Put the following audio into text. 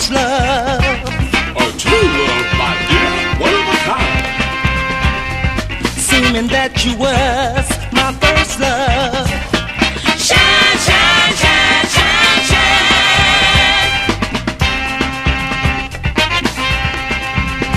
much love. A true love, my dear, one of a kind. Seeming that you were